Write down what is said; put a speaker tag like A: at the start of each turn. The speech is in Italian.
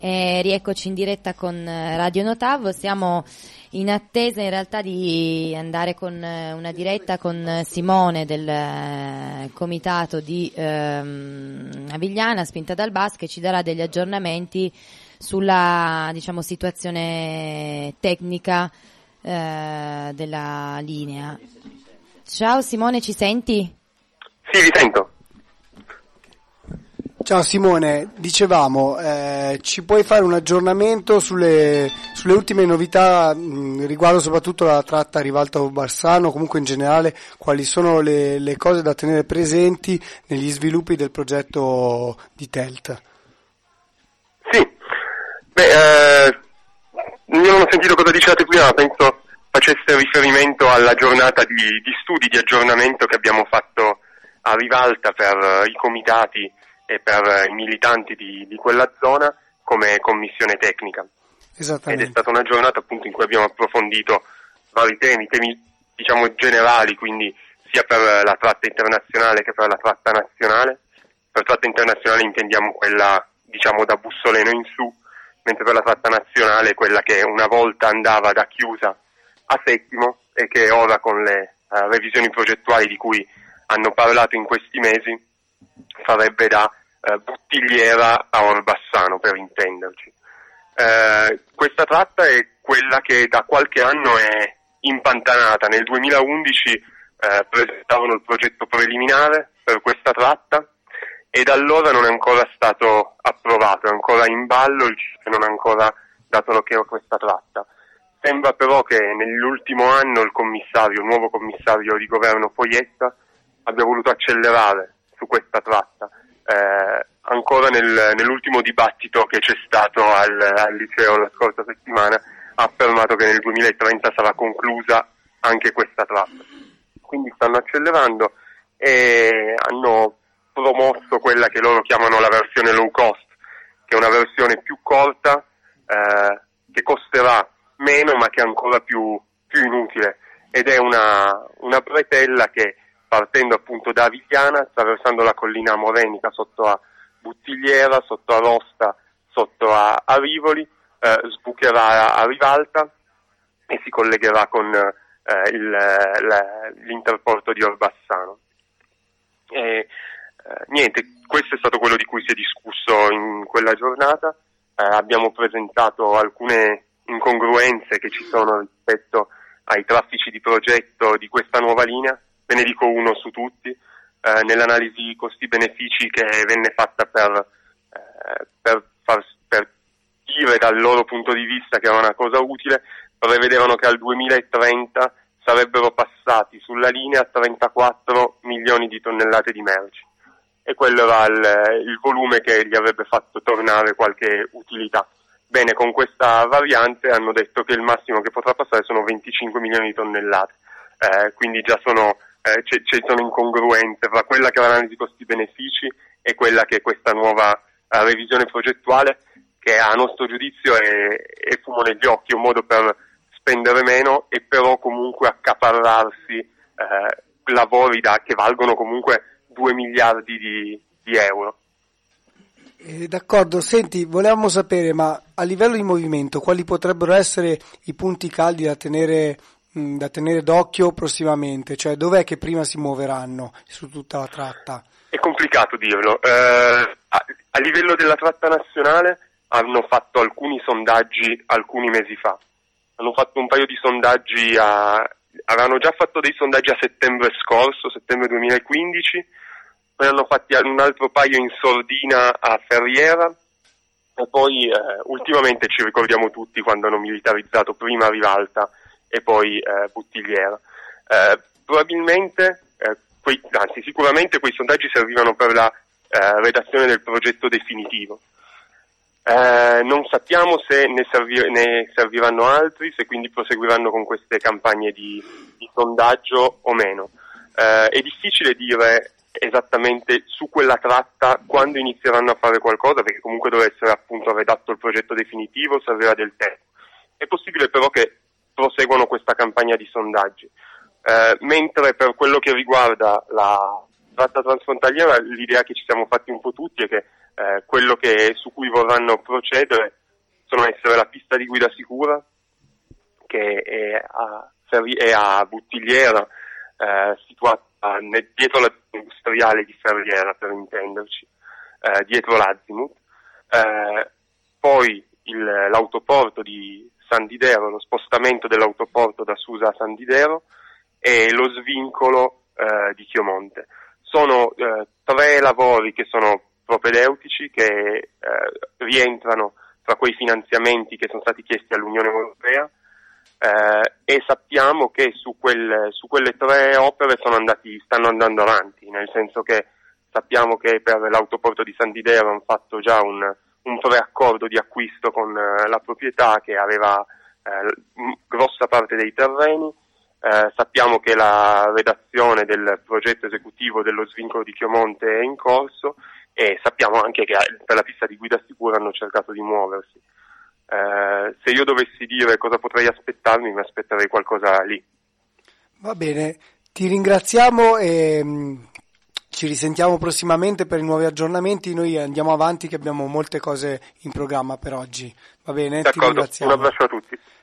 A: Rieccoci in diretta con Radio Notav. Siamo in attesa in realtà di andare con una diretta con Simone del comitato di Avigliana, Spinta dal Bas, che ci darà degli aggiornamenti sulla, diciamo, situazione tecnica della linea. Ciao Simone, ci senti?
B: Sì, vi sento.
C: Ciao Simone, dicevamo, ci puoi fare un aggiornamento sulle ultime novità riguardo soprattutto la tratta Rivalta-Bassano, comunque in generale quali sono le cose da tenere presenti negli sviluppi del progetto di TELT?
B: Sì, io non ho sentito cosa dicevate prima, penso facesse riferimento alla giornata di studi, di aggiornamento che abbiamo fatto a Rivalta per i comitati e per i militanti di quella zona come commissione tecnica.
C: Esattamente.
B: Ed è stata una giornata appunto in cui abbiamo approfondito vari temi diciamo generali, quindi sia per la tratta internazionale che per la tratta nazionale. Per tratta internazionale intendiamo quella diciamo da Bussoleno in su, mentre per la tratta nazionale quella che una volta andava da Chiusa a Settimo e che ora con le revisioni progettuali di cui hanno parlato in questi mesi farebbe da Buttigliera a Orbassano, per intenderci. Questa tratta è quella che da qualche anno è impantanata. Nel 2011 presentavano il progetto preliminare per questa tratta e da allora non è ancora stato approvato, è ancora in ballo, il CIPE non ha ancora dato l'ok a questa tratta. Sembra però che nell'ultimo anno il nuovo commissario di governo Foietta abbia voluto accelerare su questa tratta. Ancora nell'ultimo dibattito che c'è stato al liceo la scorsa settimana ha affermato che nel 2030 sarà conclusa anche questa tratta. Quindi stanno accelerando e hanno promosso quella che loro chiamano la versione low cost, che è una versione più corta, che costerà meno ma che è ancora più inutile, ed è una bretella che partendo appunto da Avigliana, attraversando la collina amorenica sotto a Buttigliera, sotto a Rosta, sotto a Rivoli, sbucherà a Rivalta e si collegherà con l'interporto di Orbassano. Niente, questo è stato quello di cui si è discusso in quella giornata. Abbiamo presentato alcune incongruenze che ci sono rispetto ai traffici di progetto di questa nuova linea. Ve ne dico uno su tutti. Nell'analisi costi-benefici che venne fatta per dire dal loro punto di vista che era una cosa utile, prevedevano che al 2030 sarebbero passati sulla linea 34 milioni di tonnellate di merci, e quello era il volume che gli avrebbe fatto tornare qualche utilità. Bene, con questa variante hanno detto che il massimo che potrà passare sono 25 milioni di tonnellate, quindi già sono incongruenze fra quella che è l'analisi costi-benefici e quella che è questa nuova revisione progettuale, che a nostro giudizio è fumo negli occhi, è un modo per spendere meno e però comunque accaparrarsi lavori che valgono comunque 2 miliardi di euro.
C: D'accordo, senti, volevamo sapere, ma a livello di movimento quali potrebbero essere i punti caldi da tenere d'occhio prossimamente, cioè dov'è che prima si muoveranno su tutta la tratta?
B: È complicato dirlo. A livello della tratta nazionale hanno fatto alcuni sondaggi alcuni mesi fa. Hanno fatto un paio di sondaggi avevano già fatto dei sondaggi a settembre scorso, settembre 2015, poi hanno fatti un altro paio in sordina a Ferriera e poi ultimamente ci ricordiamo tutti quando hanno militarizzato prima Rivalta e poi Buttigliera. Sicuramente quei sondaggi servivano per la redazione del progetto definitivo. Non sappiamo se ne serviranno altri, se quindi proseguiranno con queste campagne di sondaggio o meno. È difficile dire esattamente su quella tratta quando inizieranno a fare qualcosa, perché comunque deve essere appunto redatto il progetto definitivo, servirà del tempo. È possibile però che proseguano questa campagna di sondaggi. Mentre per quello che riguarda la tratta transfrontaliera, l'idea che ci siamo fatti un po' tutti è che quello su cui vorranno procedere sono essere la pista di guida sicura, che è a Buttigliera, situata dietro la industriale di Ferriera, per intenderci, dietro l'Azimut. Poi l'autoporto di San Didero, lo spostamento dell'autoporto da Susa a San Didero e lo svincolo di Chiomonte. Sono 3 lavori che sono propedeutici, che rientrano tra quei finanziamenti che sono stati chiesti all'Unione Europea, e sappiamo che su quelle 3 opere stanno andando avanti, nel senso che sappiamo che per l'autoporto di San Didero hanno fatto già un preaccordo di acquisto con la proprietà che aveva grossa parte dei terreni. Sappiamo che la redazione del progetto esecutivo dello svincolo di Chiomonte è in corso, e sappiamo anche che per la pista di guida sicura hanno cercato di muoversi. Se io dovessi dire cosa potrei aspettarmi, mi aspetterei qualcosa lì.
C: Va bene, ti ringraziamo e ci risentiamo prossimamente per i nuovi aggiornamenti. Noi andiamo avanti, che abbiamo molte cose in programma per oggi. Va bene?
B: D'accordo,
C: Ti ringraziamo.
B: un abbraccio a tutti.